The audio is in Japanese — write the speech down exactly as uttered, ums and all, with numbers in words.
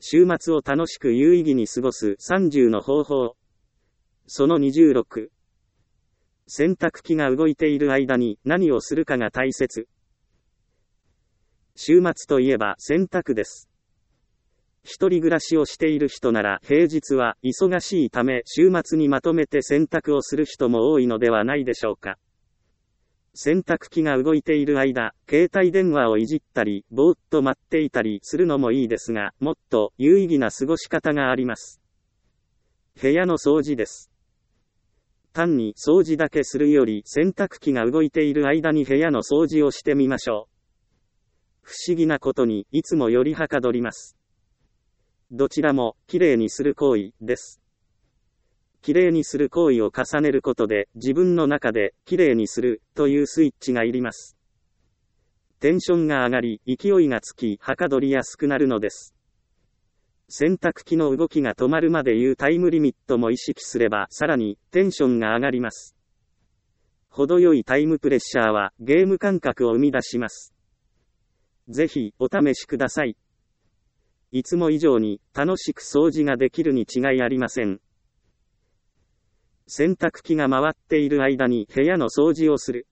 週末を楽しく有意義に過ごすさんじゅうの方法。そのにじゅうろく。洗濯機が動いている間に何をするかが大切。週末といえば洗濯です。一人暮らしをしている人なら平日は忙しいため週末にまとめて洗濯をする人も多いのではないでしょうか。洗濯機が動いている間、携帯電話をいじったり、ぼーっと待っていたりするのもいいですが、もっと有意義な過ごし方があります。部屋の掃除です。単に掃除だけするより、洗濯機が動いている間に部屋の掃除をしてみましょう。不思議なことに、いつもよりはかどります。どちらも、きれいにする行為です。きれいにする行為を重ねることで、自分の中で、きれいにする、というスイッチがいります。テンションが上がり、勢いがつき、はかどりやすくなるのです。洗濯機の動きが止まるまでいうタイムリミットも意識すれば、さらに、テンションが上がります。程よいタイムプレッシャーは、ゲーム感覚を生み出します。ぜひ、お試しください。いつも以上に、楽しく掃除ができるに違いありません。洗濯機が回っている間に部屋の掃除をする。